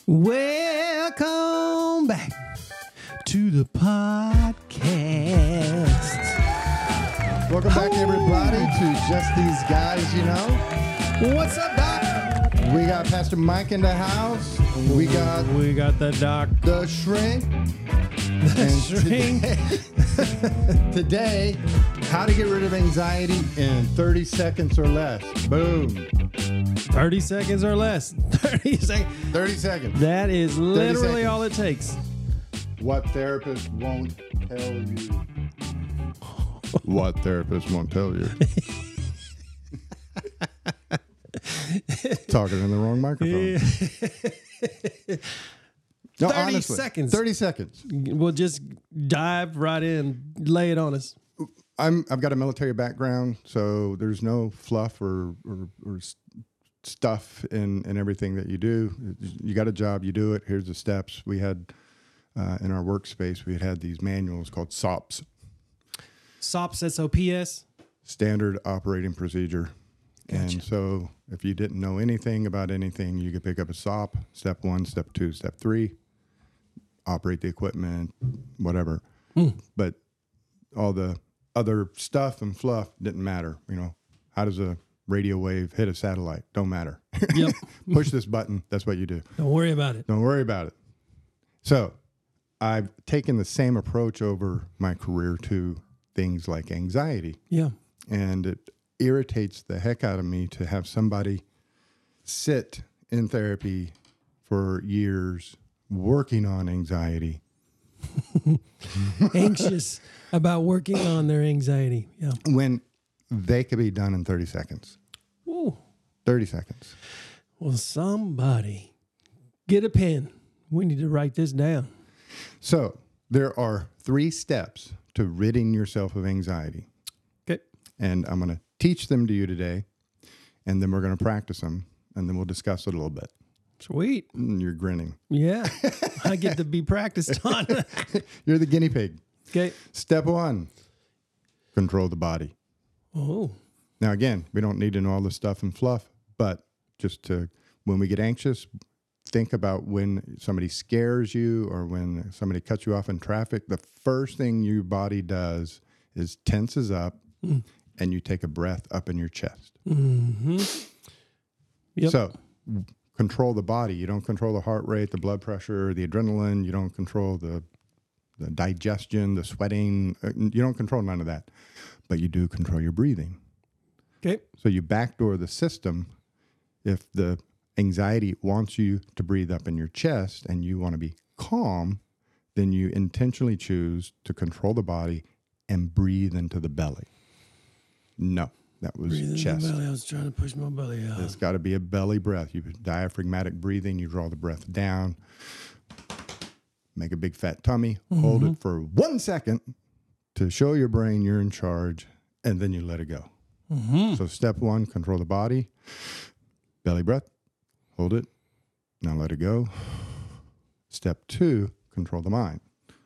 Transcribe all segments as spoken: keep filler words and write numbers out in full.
Welcome back to the podcast. Welcome back, everybody, to Just These Guys, you know. What's up, Doc? We got Pastor Mike in the house. We got We got the Doc. the Shrink. The Shrink. Today, today, how to get rid of anxiety in thirty seconds or less. Boom. thirty seconds or less. thirty seconds. thirty seconds. That is literally seconds. all it takes. What therapist won't tell you? What therapist won't tell you? Talking in the wrong microphone. No, thirty honestly, seconds. thirty seconds. We'll just dive right in, lay it on us. I'm, I've got a military background, so there's no fluff or, or, or s- stuff in, in everything that you do. You got a job, you do it. Here's the steps. We had, uh, in our workspace, we had had these manuals called S O Ps. S O P S, S O P S. Standard Operating Procedure. Gotcha. And so if you didn't know anything about anything, you could pick up a S O P, step one, step two, step three, operate the equipment, whatever. Mm. But all the other stuff and fluff didn't matter. You know, how does a radio wave hit a satellite? Don't matter. Yep. Push this button. That's what you do. Don't worry about it. Don't worry about it. So I've taken the same approach over my career to things like anxiety. Yeah. And it irritates the heck out of me to have somebody sit in therapy for years working on anxiety. Anxious about working on their anxiety. Yeah. When they could be done in thirty seconds. Ooh. thirty seconds. Well, somebody get a pen. We need to write this down. So there are three steps to ridding yourself of anxiety. Okay. And I'm going to teach them to you today, and then we're going to practice them, and then we'll discuss it a little bit. Sweet. Mm, You're grinning. Yeah. I get to be practiced on. You're the guinea pig. Okay. Step one, control the body. Oh. Now, again, we don't need to know all the stuff and fluff, but just to, when we get anxious, think about when somebody scares you or when somebody cuts you off in traffic. The first thing your body does is tenses up mm. and you take a breath up in your chest. Mm-hmm. Yep. So control the body. You don't control the heart rate, the blood pressure, the adrenaline. You don't control the, the digestion, the sweating. You don't control none of that, but you do control your breathing. Okay. So you backdoor the system. If the anxiety wants you to breathe up in your chest and you want to be calm, then you intentionally choose to control the body and breathe into the belly. No, that was Breathe chest. in the belly. I was trying to push my belly out. It's got to be a belly breath. You diaphragmatic breathing. You draw the breath down. Make a big fat tummy. Mm-hmm. Hold it for one second to show your brain you're in charge, and then you let it go. Mm-hmm. So step one, control the body. Belly breath. Hold it. Now let it go. Step two, control the mind.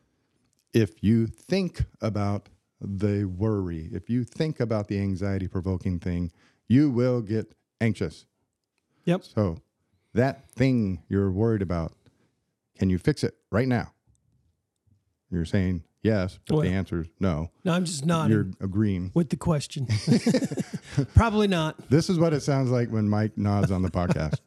If you think about the worry, if you think about the anxiety-provoking thing, you will get anxious. Yep. So that thing you're worried about, can you fix it right now? You're saying yes, but Well, the answer is no. No, I'm just nodding. You're agreeing. With the question. Probably not. This is what it sounds like when Mike nods on the podcast.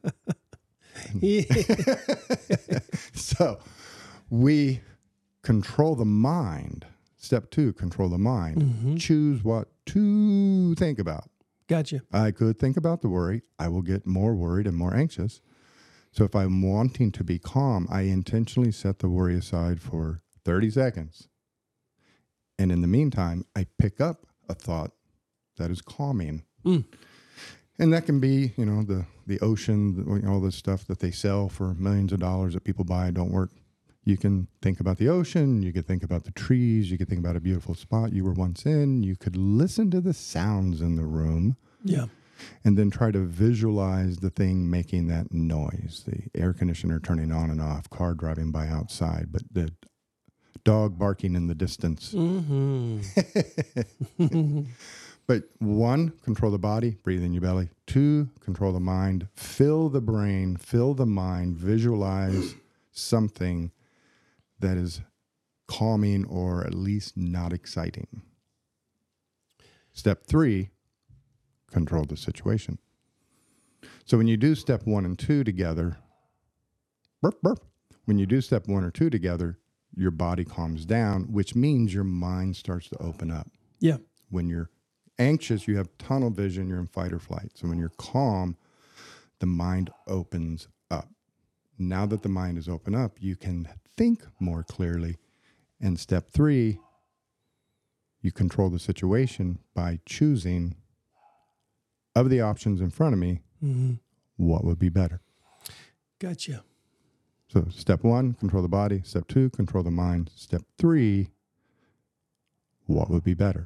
Yeah. So we control the mind. Step two, control the mind. Mm-hmm. Choose what to think about. Gotcha. I could think about the worry. I will get more worried and more anxious. So if I'm wanting to be calm, I intentionally set the worry aside for thirty seconds. And in the meantime, I pick up a thought that is calming. Mm. And that can be, you know, the, the ocean, the, all this stuff that they sell for millions of dollars that people buy don't work. You can think about the ocean. You could think about the trees. You could think about a beautiful spot you were once in. You could listen to the sounds in the room. Yeah. And then try to visualize the thing making that noise. The air conditioner turning on and off, car driving by outside, but the dog barking in the distance. Mm-hmm. But one, control the body, breathe in your belly. Two, control the mind, fill the brain, fill the mind, visualize something that is calming or at least not exciting. Step three, control the situation. So when you do step one and two together, burp, burp. When you do step one or two together, your body calms down, which means your mind starts to open up. Yeah. When you're anxious, you have tunnel vision, you're in fight or flight. So when you're calm, the mind opens up. Now that the mind is open up, you can think more clearly. And step three, you control the situation by choosing, of the options in front of me, mm-hmm. what would be better. Gotcha. So step one, control the body. Step two, control the mind. Step three, what would be better?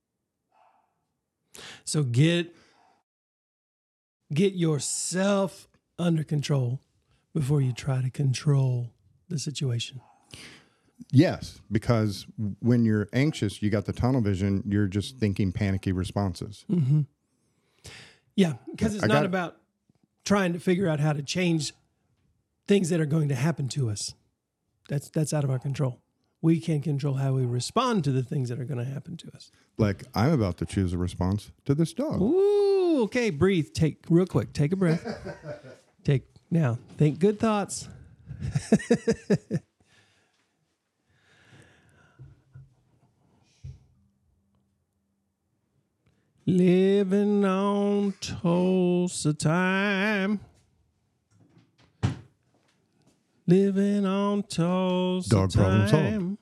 So get get yourself under control before you try to control the situation. Yes, because when you're anxious, you got the tunnel vision, you're just thinking panicky responses. Mm-hmm. Yeah, because it's I not got, about trying to figure out how to change things that are going to happen to us. That's that's out of our control. We can control how we respond to the things that are going to happen to us. Like, I'm about to choose a response to this dog. Ooh, okay, breathe. Take, real quick, take a breath. Take, now, think good thoughts. Living on Tulsa time. Living on Tulsa Dog problem time.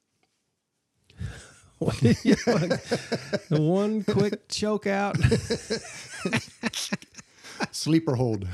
What did you like? The one quick choke out. Sleeper hold.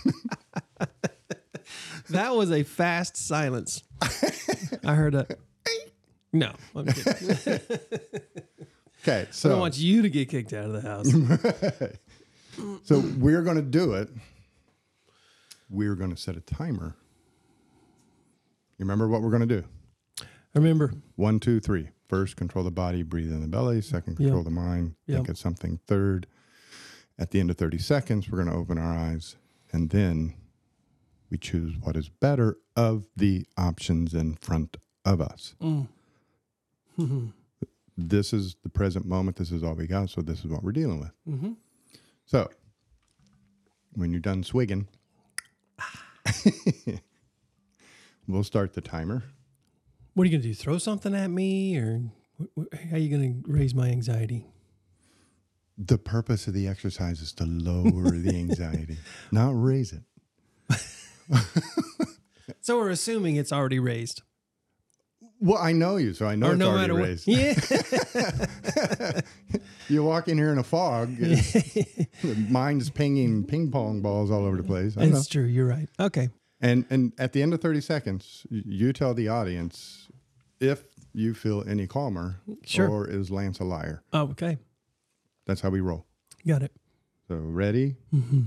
That was a fast silence. I heard a. No, I'm kidding. Okay, so I don't want you to get kicked out of the house. So we're going to do it. We're going to set a timer. You remember what we're going to do? Remember. One, two, three. First, control the body, breathe in the belly. Second, control Yep. the mind, Yep. think of something. Third, at the end of thirty seconds, we're going to open our eyes. And then we choose what is better of the options in front of us. Mm. Mm-hmm. This is the present moment. This is all we got. So this is what we're dealing with. Mm-hmm. So when you're done swigging, we'll start the timer. What are you going to do? Throw something at me? Or wh- wh- how are you going to raise my anxiety? The purpose of the exercise is to lower the anxiety, not raise it. So we're assuming it's already raised. Well, I know you, so I know Or it's no already matter what. raised. Yeah. You walk in here in a fog, the mind is pinging ping pong balls all over the place. I know. That's true. You're right. Okay. And and at the end of thirty seconds, you tell the audience if you feel any calmer, Sure. or is Lance a liar. Oh, okay. That's how we roll. Got it. So ready? Mm-hmm.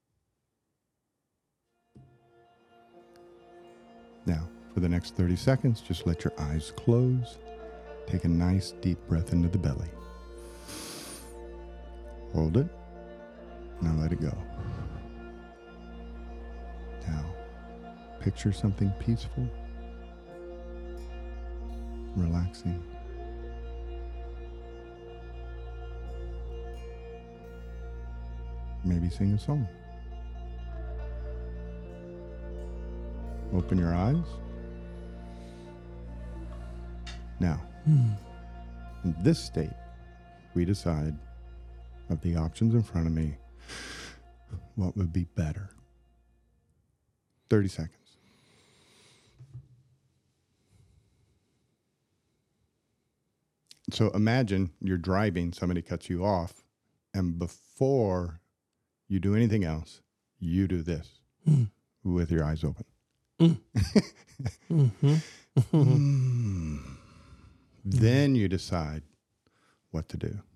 Now, for the next thirty seconds, just let your eyes close. Take a nice deep breath into the belly. Hold it. Now let it go. Now, picture something peaceful, relaxing. Maybe sing a song. Open your eyes. Now, Hmm. in this state, we decide of the options in front of me, what would be better. thirty seconds. So imagine you're driving, somebody cuts you off, and before you do anything else, you do this Mm. with your eyes open. Mm. Mm-hmm. Mm. Then you decide what to do.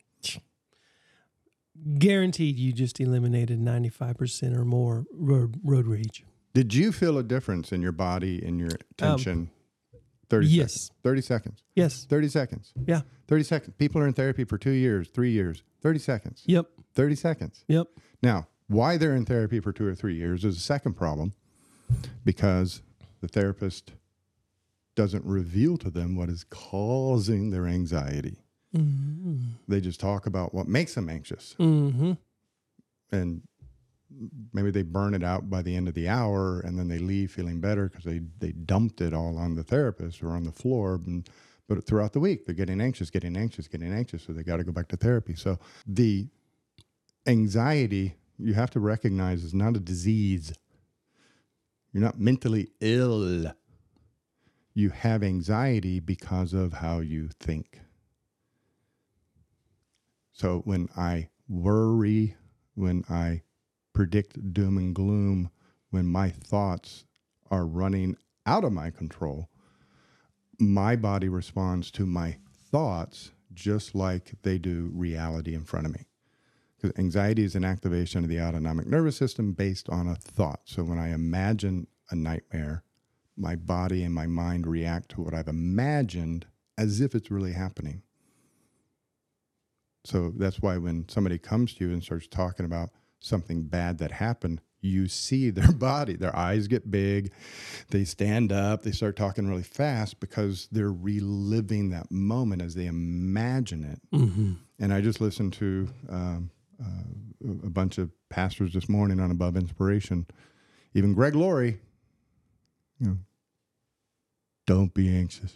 Guaranteed you just eliminated ninety-five percent or more road, road rage. Did you feel a difference in your body, in your tension? thirty Yes. seconds. thirty seconds. Yes. thirty seconds. Yeah. thirty seconds. People are in therapy for two years, three years. thirty seconds. Yep. thirty seconds. Yep. Now, why they're in therapy for two or three years is a second problem, because the therapist doesn't reveal to them what is causing their anxiety. Mm-hmm. They just talk about what makes them anxious. Mm-hmm. And maybe they burn it out by the end of the hour, and then they leave feeling better because they, they dumped it all on the therapist or on the floor. And, but throughout the week, they're getting anxious, getting anxious, getting anxious. So they got to go back to therapy. So the anxiety, you have to recognize, is not a disease. You're not mentally ill. You have anxiety because of how you think. So when I worry, when I predict doom and gloom, when my thoughts are running out of my control, my body responds to my thoughts just like they do reality in front of me. Because anxiety is an activation of the autonomic nervous system based on a thought. So when I imagine a nightmare, my body and my mind react to what I've imagined as if it's really happening. So that's why when somebody comes to you and starts talking about something bad that happened, you see their body, their eyes get big, they stand up, they start talking really fast because they're reliving that moment as they imagine it. Mm-hmm. And I just listened to um, uh, a bunch of pastors this morning on Above Inspiration. Even Greg Laurie, you know, don't be anxious.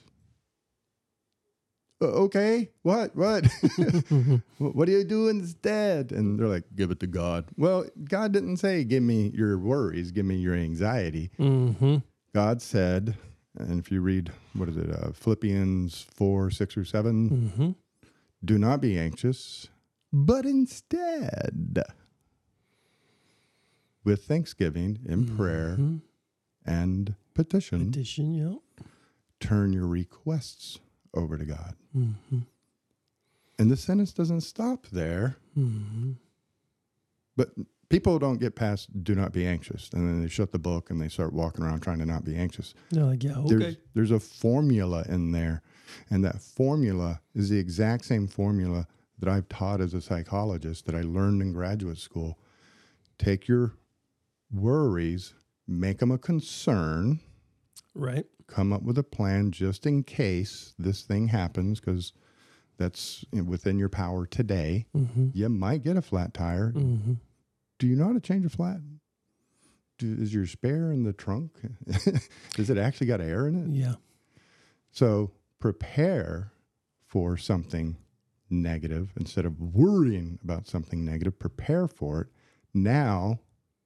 Uh, okay, what, what? What do you do instead? And they're like, give it to God. Well, God didn't say, give me your worries, give me your anxiety. Mm-hmm. God said, and if you read, what is it, uh, Philippians four, six or seven, Mm-hmm. do not be anxious, but instead, with thanksgiving in Mm-hmm. prayer and petition, Petition, yeah. turn your requests over to God. Mm-hmm. And the sentence doesn't stop there. Mm-hmm. But people don't get past do not be anxious. And then they shut the book and they start walking around trying to not be anxious. They're like, yeah, okay. There's, there's a formula in there. And that formula is the exact same formula that I've taught as a psychologist, that I learned in graduate school. Take your worries, make them a concern, Right. come up with a plan just in case this thing happens, because that's within your power today. Mm-hmm. You might get a flat tire. Mm-hmm. Do you know how to change a flat? Do, is your spare in the trunk? Does it actually got air in it? Yeah. So prepare for something negative instead of worrying about something negative. Prepare for it. Now,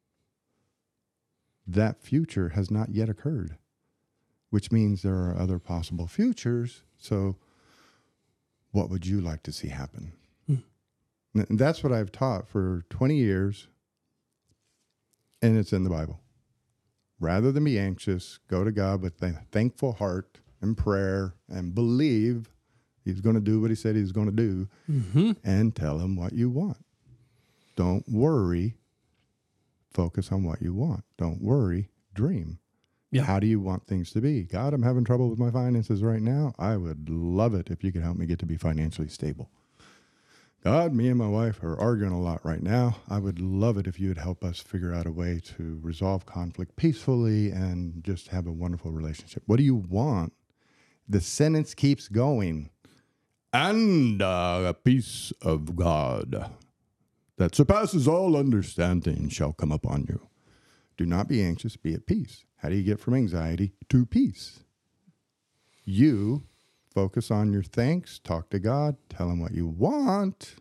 that future has not yet occurred, which means there are other possible futures. So what would you like to see happen? Hmm. And that's what I've taught for twenty years. And it's in the Bible. Rather than be anxious, go to God with a thankful heart and prayer and believe he's going to do what he said he's going to do, Mm-hmm. and tell him what you want. Don't worry. Focus on what you want. Don't worry. Dream. Yeah. How do you want things to be? God, I'm having trouble with my finances right now. I would love it if you could help me get to be financially stable. God, me and my wife are arguing a lot right now. I would love it if you would help us figure out a way to resolve conflict peacefully and just have a wonderful relationship. What do you want? The sentence keeps going. And uh, a peace of God that surpasses all understanding shall come upon you. Do not be anxious, be at peace. How do you get from anxiety to peace? You focus on your thanks, talk to God, tell him what you want.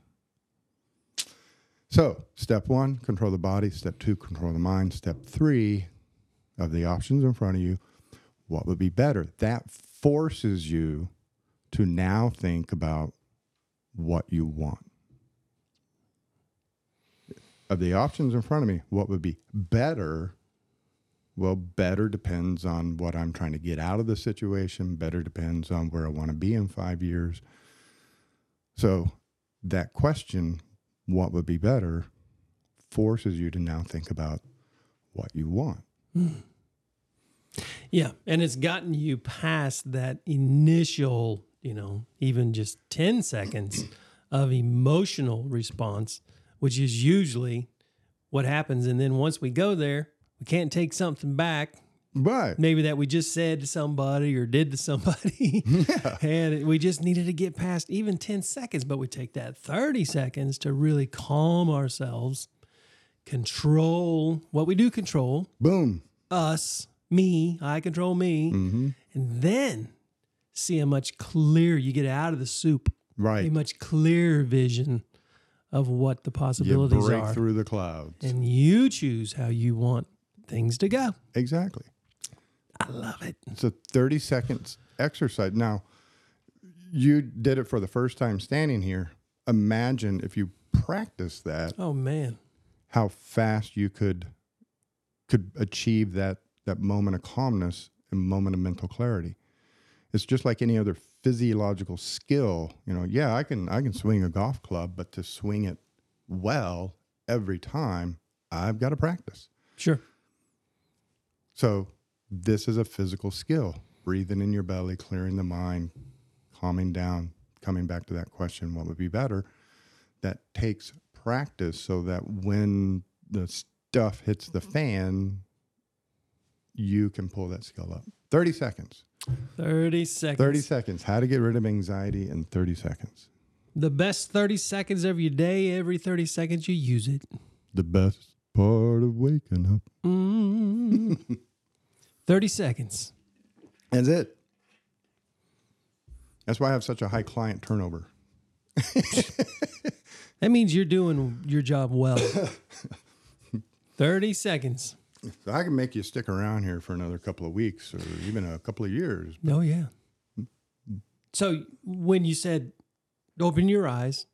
So, step one, control the body. Step two, control the mind. Step three, of the options in front of you, what would be better? That forces you to now think about what you want. Of the options in front of me, what would be better? Well, better depends on what I'm trying to get out of the situation. Better depends on where I want to be in five years. So that question, what would be better, forces you to now think about what you want. Yeah. And it's gotten you past that initial, you know, even just ten seconds of emotional response, which is usually what happens. And then once we go there, we can't take something back. Right. Maybe that we just said to somebody or did to somebody. Yeah. And we just needed to get past even ten seconds, but we take that thirty seconds to really calm ourselves, control what we do control, Boom. us, me, I control me, Mm-hmm. and then see a much clearer, you get out of the soup, Right. a much clearer vision of what the You possibilities break are. through the clouds. And you choose how you want things to go. Exactly. I love it. It's a thirty seconds exercise. Now, you did it for the first time standing here. Imagine if you practice that, Oh, man. how fast you could could achieve that that moment of calmness and moment of mental clarity. It's just like any other physiological skill. You know, yeah, I can I can swing a golf club, but to swing it well every time, I've got to practice. Sure. So this is a physical skill. Breathing in your belly, clearing the mind, calming down, coming back to that question, what would be better? That takes practice so that when the stuff hits the fan, you can pull that skill up. thirty seconds. thirty seconds. thirty seconds. How to get rid of anxiety in thirty seconds. The best thirty seconds of your day, every thirty seconds you use it. The best part of waking up. Mm. thirty seconds. That's it. That's why I have such a high client turnover. That means you're doing your job well. thirty seconds. So I can make you stick around here for another couple of weeks or even a couple of years. Oh, yeah. So when you said open your eyes,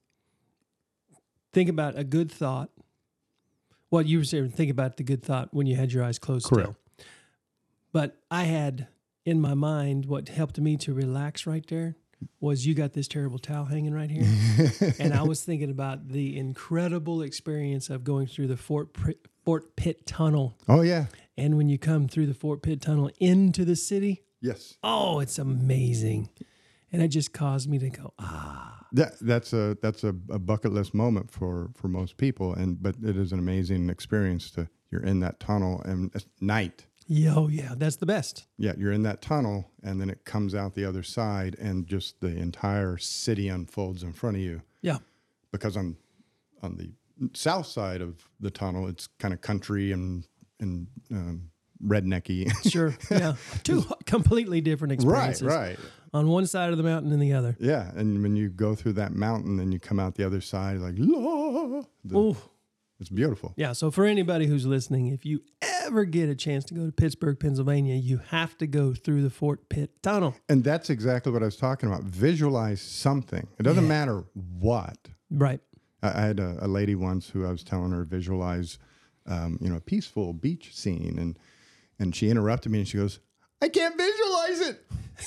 think about a good thought. Well, you were saying think about the good thought when you had your eyes closed. Correct. Still. But I had in my mind what helped me to relax right there was you got this terrible towel hanging right here. And I was thinking about the incredible experience of going through the Fort, Fort Pitt Tunnel. Oh, yeah. And when you come through the Fort Pitt Tunnel into the city, Yes. oh, it's amazing. And it just caused me to go, ah. That that's a that's a, a bucket list moment for, for most people, and but it is an amazing experience to you're in that tunnel and it's night. Yo, yeah, that's the best. Yeah, you're in that tunnel, and then it comes out the other side, and just the entire city unfolds in front of you. Yeah. Because on on the south side of the tunnel, it's kind of country and and um, rednecky. Sure. Yeah. Two completely different Right, experiences. right. On one side of the mountain and the other. Yeah, and when you go through that mountain and you come out the other side, like, la, the, Oh, it's beautiful. yeah. So for anybody who's listening, if you ever get a chance to go to Pittsburgh, Pennsylvania, you have to go through the Fort Pitt Tunnel. And that's exactly what I was talking about. Visualize something. It doesn't Yeah. matter what. Right. I, I had a, a lady once who I was telling her visualize, um, you know, a peaceful beach scene, and and she interrupted me and she goes, "I can't visualize it."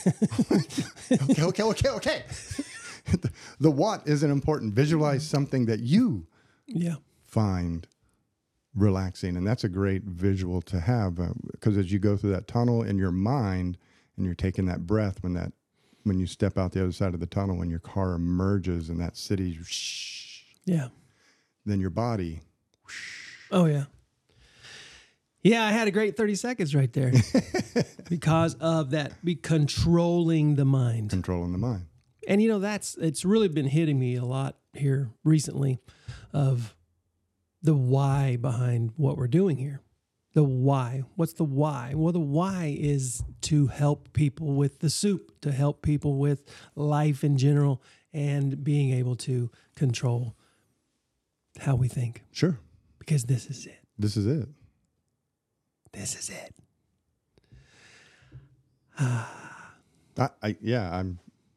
okay, okay, okay, okay. the, the what isn't important. Visualize something that you Yeah. find relaxing, and that's a great visual to have because uh, as you go through that tunnel in your mind and you're taking that breath when that when you step out the other side of the tunnel, when your car emerges in that city, whoosh, Yeah. then your body Oh, yeah. Yeah, I had a great thirty seconds right there because of that, be controlling the mind. controlling the mind. And, you know, that's, it's really been hitting me a lot here recently of the why behind what we're doing here. The why. What's the why? Well, the why is to help people with the soup, to help people with life in general, and being able to control how we think. Sure, Because this is it. this is it. This is it. I, I yeah, I'm.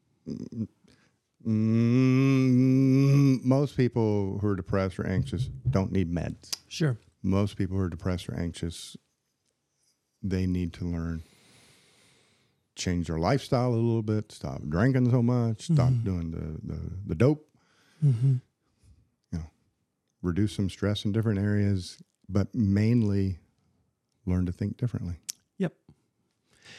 Mm, most people who are depressed or anxious don't need meds. Sure. Most people who are depressed or anxious, they need to learn, change their lifestyle a little bit, stop drinking so much, stop Mhm. doing the, the, the dope, Mm-hmm. you know, reduce some stress in different areas, but mainly learn to think differently. Yep.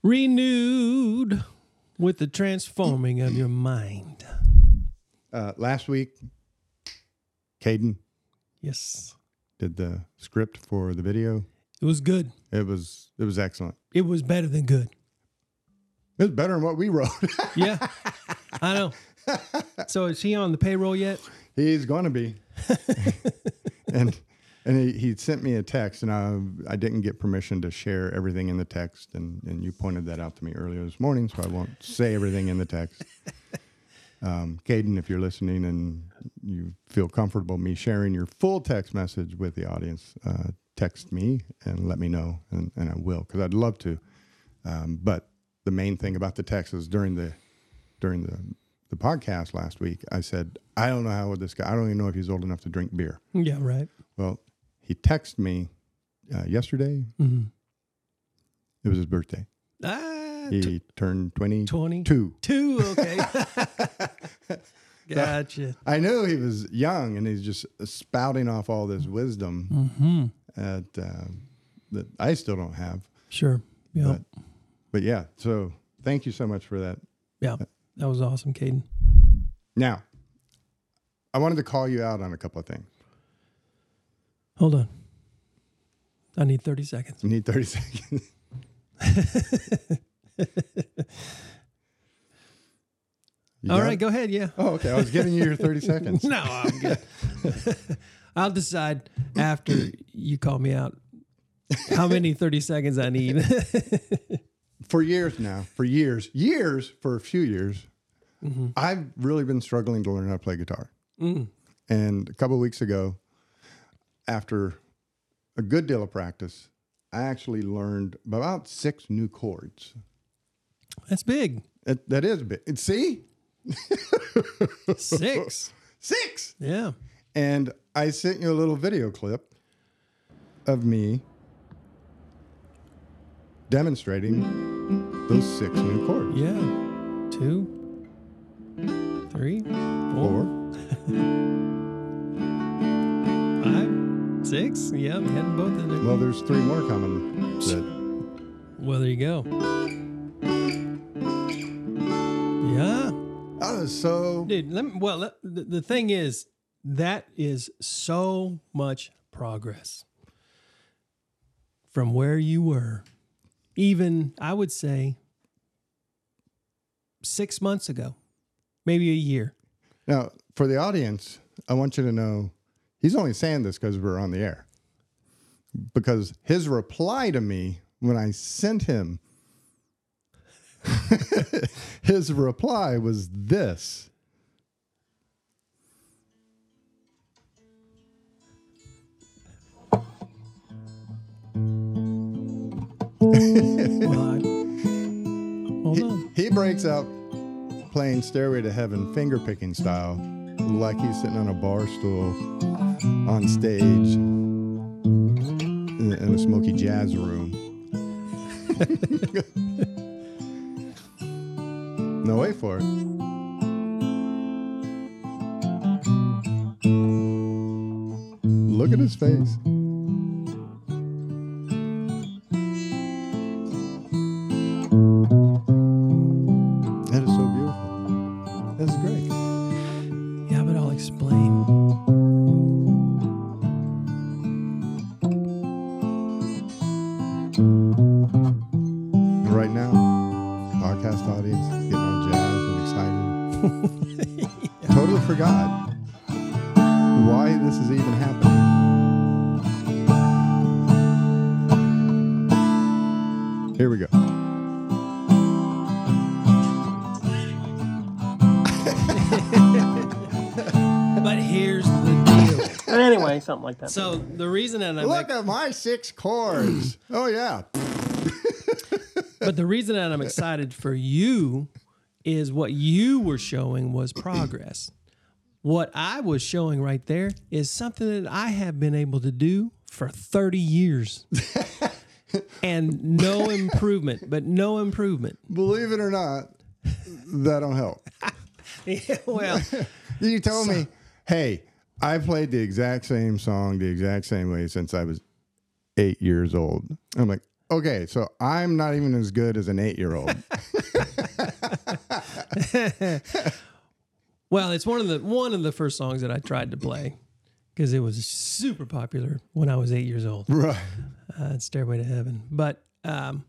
renewed with the transforming of your mind. Uh, last week, Caden Yes. did the script for the video. It was good. It was it was excellent. It was better than good. It was better than what we wrote. Yeah, I know. So is he on the payroll yet? He's going to be. and and he, he sent me a text, and I I didn't get permission to share everything in the text, and, and you pointed that out to me earlier this morning, so I won't say everything in the text. Um, Caden, if you're listening and you feel comfortable me sharing your full text message with the audience, uh, text me and let me know, and, and I will, because I'd love to. Um, but the main thing about the text is during the during the the podcast last week, I said, I don't know how old this guy, I don't even know if he's old enough to drink beer. Yeah, right. Well, he texted me uh, yesterday. Mm-hmm. It was his birthday. Ah, He t- turned twenty-two. twenty. Two, okay. Gotcha. I knew he was young, and he's just spouting off all this wisdom Mm-hmm. at, uh, that I still don't have. Sure. Yeah. But, but yeah, so thank you so much for that. Yeah. That was awesome, Caden. Now, I wanted to call you out on a couple of things. Hold on. I need thirty seconds. You need thirty seconds. You All got right, it? go ahead. Yeah. Oh, okay. I was giving you your thirty seconds. No, I'm good. I'll decide after you call me out how many thirty seconds I need. For years now, for years, years, for a few years, Mm-hmm. I've really been struggling to learn how to play guitar. Mm. And a couple of weeks ago, after a good deal of practice, I actually learned about six new chords. That's big. It, that is big. And see? Six. Six! Yeah. And I sent you a little video clip of me demonstrating those six new chords. Yeah. Two, three, four, Four. five, six. Yeah, we had both in there. Well, there's three more coming. That, Well, there you go. Yeah. that is so... Dude, let me, well, let, the, the thing is, that is so much progress from where you were, even, I would say, six months ago, maybe a year. Now, for the audience, I want you to know he's only saying this because we're on the air. Because his reply to me when I sent him, his reply was this. Well, I- hold He, on. he breaks out playing Stairway to Heaven finger picking style, like he's sitting on a bar stool on stage in, in a smoky jazz room. No, wait for it. Look at his face. That is so beautiful. That's great. Yeah, but I'll explain. And right now, podcast audience is getting all jazzed and excited. Yeah. Totally forgot why this is even happening. Here we go. But here's the deal. Anyway, something like that. So the reason that I'm Look at my six chords. Oh, yeah. but the reason that I'm excited for you is what you were showing was progress. What I was showing right there is something that I have been able to do for thirty years. And no improvement, but no improvement. Believe it or not, that don't help. Yeah, well, You told me, hey, I played the exact same song the exact same way since I was eight years old. I'm like, Okay, so I'm not even as good as an eight-year-old. Well, it's one of the one of the first songs that I tried to play because it was super popular when I was eight years old. Right. Uh, it's Stairway to Heaven. But um,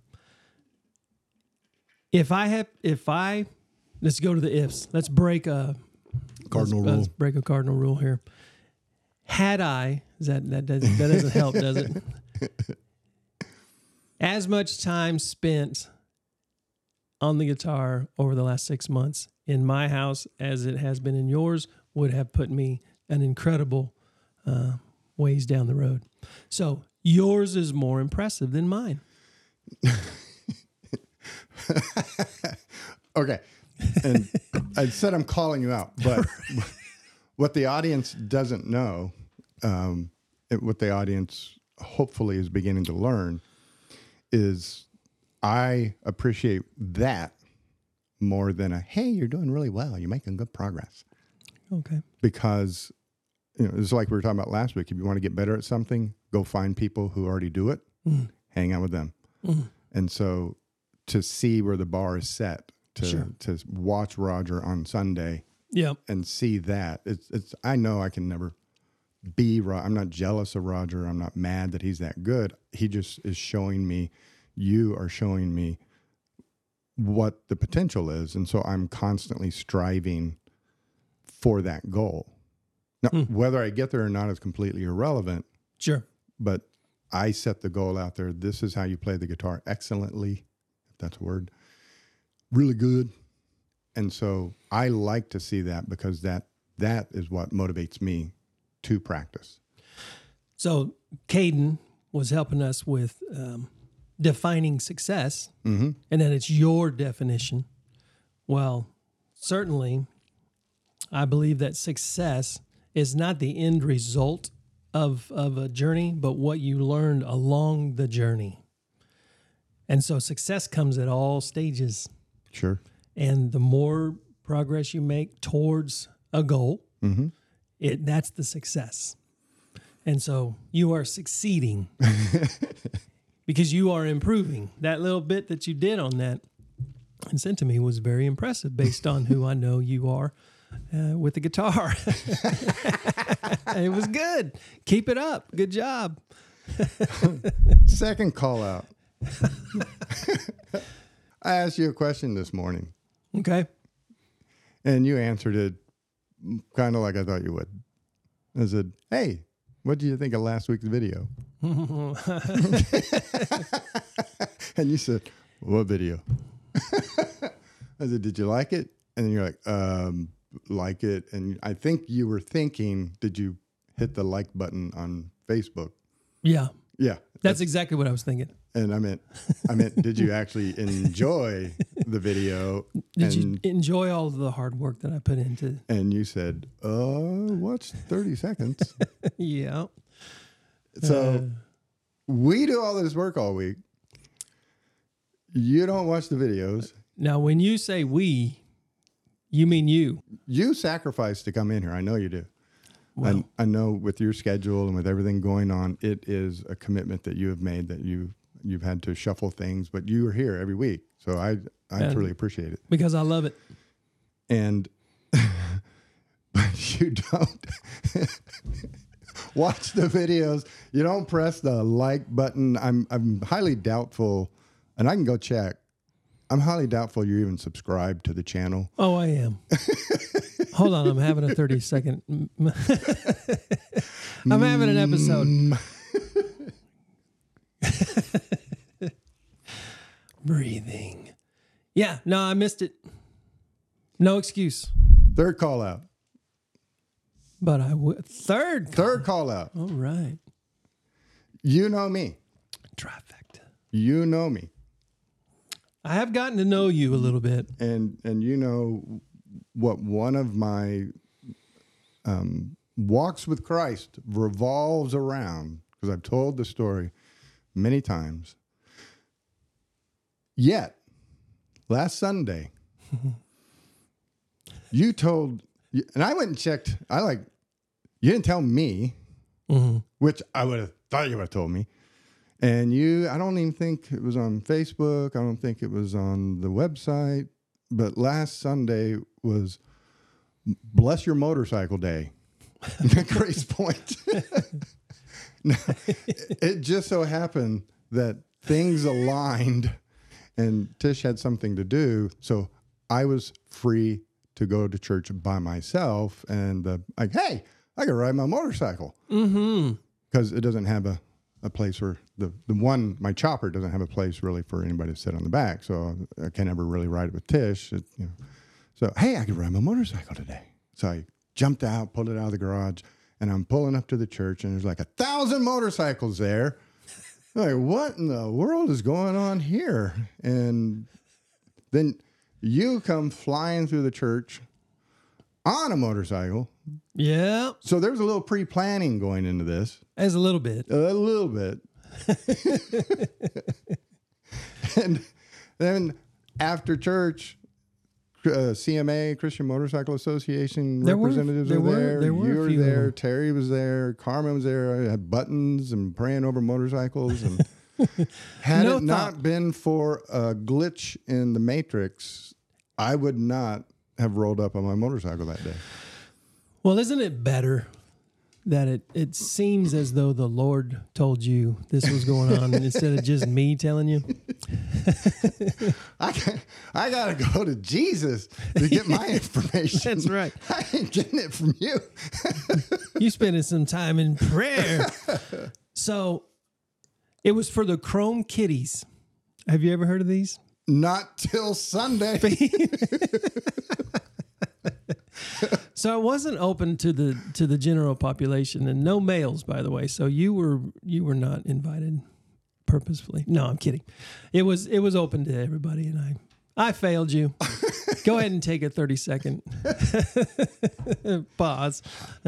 if I have, if I, let's go to the ifs. Let's break a Cardinal let's, rule. Let's break a cardinal rule here. Had I, is that that doesn't that doesn't help, does it? As much time spent on the guitar over the last six months in my house as it has been in yours would have put me an incredible uh, ways down the road. So yours is more impressive than mine. Okay. And I said I'm calling you out, but what the audience doesn't know, um, it, what the audience hopefully is beginning to learn is I appreciate that more than a, hey, you're doing really well. You're making good progress. Okay. Because, you know, it's like we were talking about last week. If you want to get better at something, go find people who already do it, mm. hang out with them. Mm. And so to see where the bar is set, to sure. to watch Roger on Sunday yeah. and see that, it's, it's, I know I can never be, I'm not jealous of Roger. I'm not mad that he's that good. He just is showing me, you are showing me what the potential is. And so I'm constantly striving for that goal. Now, mm. whether I get there or not is completely irrelevant. Sure. But I set the goal out there. This is how you play the guitar excellently, if that's a word. Really good. And so I like to see that because that that is what motivates me to practice. So Caden was helping us with um, defining success, mm-hmm. and then it's your definition. Well, certainly, I believe that success is not the end result of, of a journey, but what you learned along the journey. And so success comes at all stages. Sure. And the more progress you make towards a goal, mm-hmm. it that's the success. And so you are succeeding because you are improving. That little bit that you did on that and sent to me was very impressive based on who I know you are uh, with the guitar. It was good. Keep it up. Good job. Second call out. I asked you a question this morning. Okay. And you answered it kind of like I thought you would. I said, hey, what do you think of last week's video? And you said, what video? I said, did you like it? And then you're like, um, like it. And I think you were thinking, did you hit the like button on Facebook? Yeah. Yeah. That's, that's exactly what I was thinking. And I meant, I meant, did you actually enjoy the video? Did and, you enjoy all of the hard work that I put into? And you said, uh, what's thirty seconds? Yeah. So uh, we do all this work all week. You don't watch the videos. Now, when you say we, you mean you. You sacrifice to come in here. I know you do. Well, and I know with your schedule and with everything going on, it is a commitment that you have made that you you've had to shuffle things, but you are here every week. So I I and truly appreciate it. Because I love it. And but you don't watch the videos. You don't press the like button. I'm I'm highly doubtful, and I can go check. I'm highly doubtful you're even subscribed to the channel. Oh, I am. Hold on, I'm having a thirty second. I'm having an episode. Breathing. Yeah, no, I missed it. No excuse. Third call out. But I would. Third call. Third call out. All right. You know me. Trifecta. You know me. I have gotten to know you a little bit. And and you know what one of my um, walks with Christ revolves around, because I've told the story many times. Yet, last Sunday, you told, and I went and checked, I like, you didn't tell me, mm-hmm. which I would have thought you would have told me. And you, I don't even think it was on Facebook. I don't think it was on the website. But last Sunday was Bless Your Motorcycle Day at Grace Point. Now, it just so happened that things aligned and Tish had something to do. So I was free to go to church by myself and uh, like, hey, I can ride my motorcycle. Mm-hmm. Because it doesn't have a, a place for the, the one, my chopper doesn't have a place really for anybody to sit on the back. So I can never really ride it with Tish. It, you know. So, hey, I can ride my motorcycle today. So I jumped out, pulled it out of the garage, and I'm pulling up to the church, and there's like a thousand motorcycles there. I'm like, what in the world is going on here? And then you come flying through the church on a motorcycle. Yeah. So there was a little pre-planning going into this. As a little bit. A little bit. And then after church, uh, C M A, Christian Motorcycle Association There were- representatives there were, were- there. there were a You were few of there. them. Terry was there. Carmen was there. I had buttons and praying over motorcycles. And had No it not thought. been for a glitch in the matrix, I would not have rolled up on my motorcycle that day. Well, isn't it better that it, it seems as though the Lord told you this was going on instead of just me telling you? I got, I got to go to Jesus to get my information. That's right. I ain't getting it from you. You spending some time in prayer. So it was for the Chrome Kitties. Have you ever heard of these? Not till Sunday. So it wasn't open to the to the general population, and no males, by the way. So you were you were not invited purposefully. No, I'm kidding. It was it was open to everybody, and I I failed you. Go ahead and take a thirty second pause.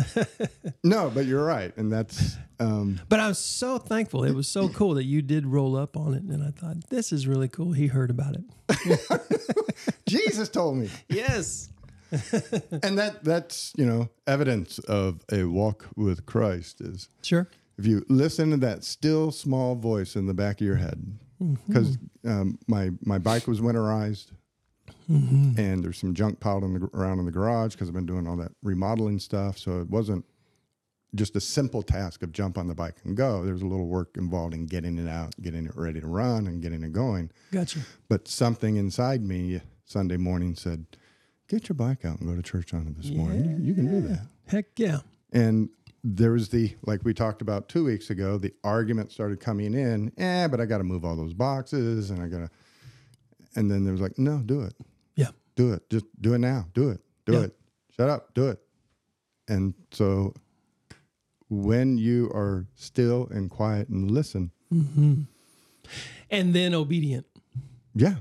No, but you're right, and that's um, But I'm so thankful. It was so cool that you did roll up on it, and I thought this is really cool. He heard about it. Jesus told me, Yes. and that that's you know evidence of a walk with Christ is Sure. if you listen to that still small voice in the back of your head, because um, my my bike was winterized. Mm-hmm. And there's some junk piled in the, around in the garage because I've been doing all that remodeling stuff. So it wasn't just a simple task of jump on the bike and go. There was a little work involved in getting it out, getting it ready to run, and getting it going. Gotcha. But something inside me Sunday morning said, get your bike out and go to church on it this morning. You, you can do that. Heck yeah. And there was the, like we talked about two weeks ago, the argument started coming in, eh, but I got to move all those boxes and I got to, and then there was like, no, do it. Yeah. Do it. Just do it now. Do it. Do Yeah. it. Shut up. Do it. And so when you are still and quiet and listen. Mm-hmm. And then obedient. Yeah.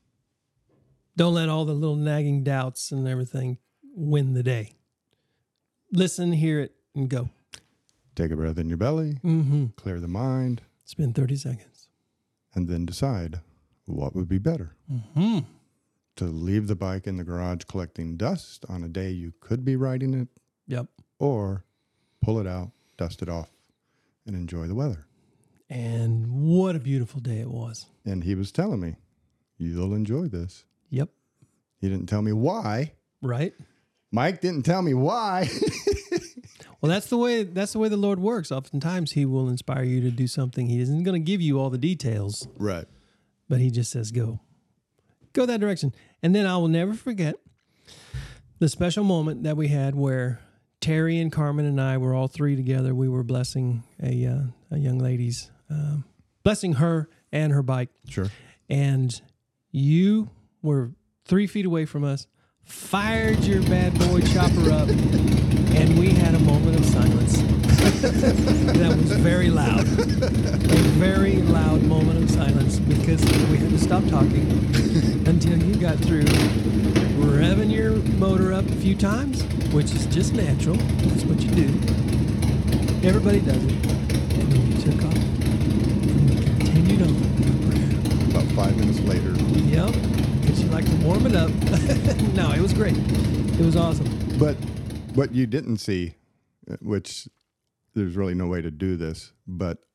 Don't let all the little nagging doubts and everything win the day. Listen, hear it, and go. Take a breath in your belly. Mm-hmm. Clear the mind. Spend thirty seconds. And then decide what would be better. Mm-hmm. To leave the bike in the garage collecting dust on a day you could be riding it, Yep. or pull it out, dust it off, and enjoy the weather. And what a beautiful day it was. And he was telling me, you'll enjoy this. Yep. He didn't tell me why. Right. Mike didn't tell me why. Well, that's the way that's the way the Lord works. Oftentimes he will inspire you to do something. He isn't going to give you all the details, Right. but he just says go. Go that direction. And then I will never forget the special moment that we had where Terry and Carmen and I were all three together. We were blessing a uh, a young lady's um, blessing her and her bike. Sure. And you were three feet away from us, fired your bad boy chopper up, and we had a moment of silence. That was very loud. A very loud moment of silence because we had to stop talking until you got through revving your motor up a few times, which is just natural. That's what you do. Everybody does it. And then you took off. And you continued on with prayer. About five minutes later. Yep, because you like to warm it up. No, it was great. It was awesome. But what you didn't see, which there's really no way to do this, but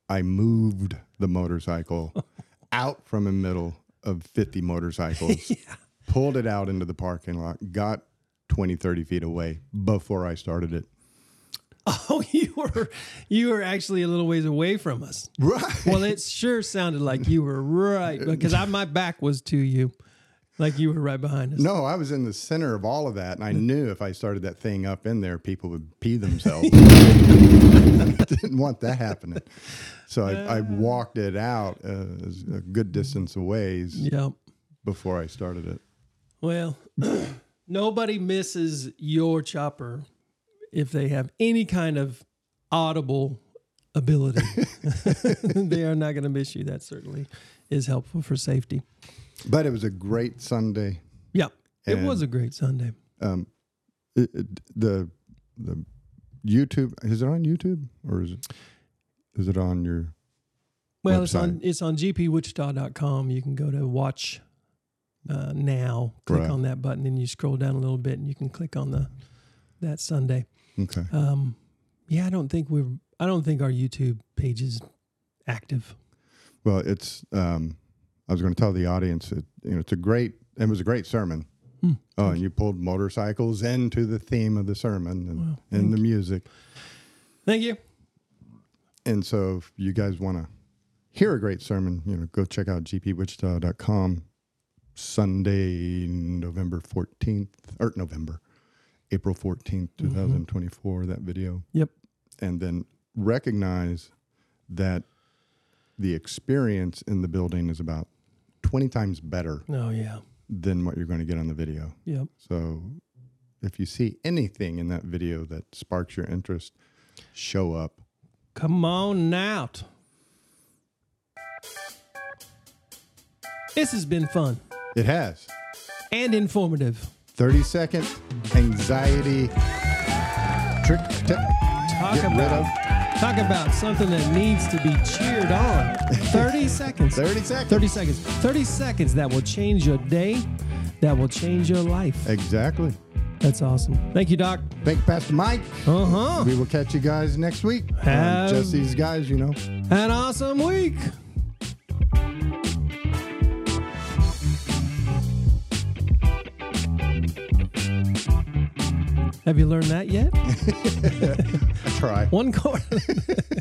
I moved the motorcycle out from the middle of fifty motorcycles, Yeah. pulled it out into the parking lot, got twenty, thirty feet away before I started it. Oh, you were you were actually a little ways away from us. Right. Well, it sure sounded like you were right because I, my back was to you, like you were right behind us. No, I was in the center of all of that, and I knew if I started that thing up in there, people would pee themselves. Didn't want that happening. So I, I walked it out uh, a good distance away Yep. before I started it. Well, nobody misses your chopper if they have any kind of audible ability. They are not going to miss you. That certainly is helpful for safety. But it was a great Sunday. Yeah, it And- was a great Sunday. Um, it, it, the the YouTube, is it on YouTube or is it is it on your Well, it's on website? it's on g p wichita dot com. You can go to watch uh, now, click Right. on that button, and you scroll down a little bit, and you can click on the that Sunday. Okay. Um, yeah, I don't think we're. I don't think our YouTube page is active. Well, it's. Um, I was going to tell the audience, it, you know, it's a great. It was a great sermon. Hmm. Oh, and you pulled motorcycles into the theme of the sermon and, Wow, and the music. Thank you. And so, if you guys want to hear a great sermon, you know, go check out g p wichita dot com. Sunday, November fourteenth, or November, April fourteenth, twenty twenty-four. That video. Yep. And then recognize that the experience in the building is about twenty times better Oh yeah. than what you're going to get on the video. Yep. So if you see anything in that video that sparks your interest, show up. Come on out. This has been fun It has and informative. thirty second anxiety trick tip. Talk Get rid about of. talk about something that needs to be cheered on. thirty seconds. thirty seconds. thirty seconds. thirty seconds that will change your day, that will change your life. Exactly. That's awesome. Thank you, Doc. Thank you, Pastor Mike. Uh-huh. We will catch you guys next week. Have- Um, just these guys, you know. An awesome week. Have you learned that yet? Try. One chord.